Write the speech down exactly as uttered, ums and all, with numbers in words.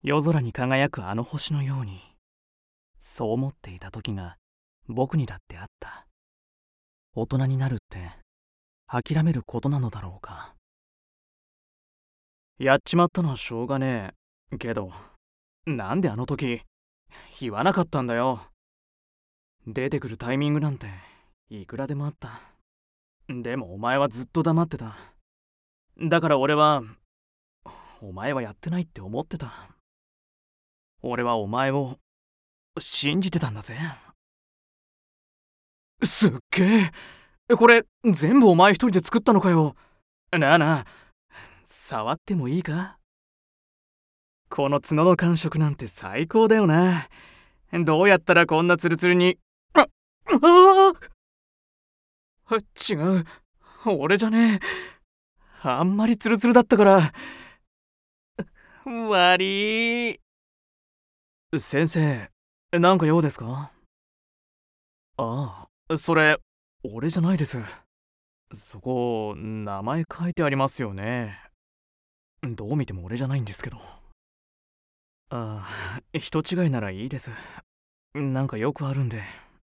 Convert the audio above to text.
夜空に輝くあの星のように、そう思っていた時が僕にだってあった。大人になるって諦めることなのだろうか。やっちまったのはしょうがねえけど、なんであの時言わなかったんだよ。出てくるタイミングなんていくらでもあった。でもお前はずっと黙ってた。だから俺はお前はやってないって思ってた。俺はお前を信じてたんだぜ。すっげえ、これ全部お前一人で作ったのかよ。なあなあ、触ってもいいか？この角の感触なんて最高だよな。どうやったらこんなツルツルに。あああ、違う、俺じゃねえ。あんまりツルツルだったから。悪い。先生、なんか用ですか？ああ、それ俺じゃないです。そこ名前書いてありますよね。どう見ても俺じゃないんですけど。ああ、人違いならいいです。なんかよくあるんで。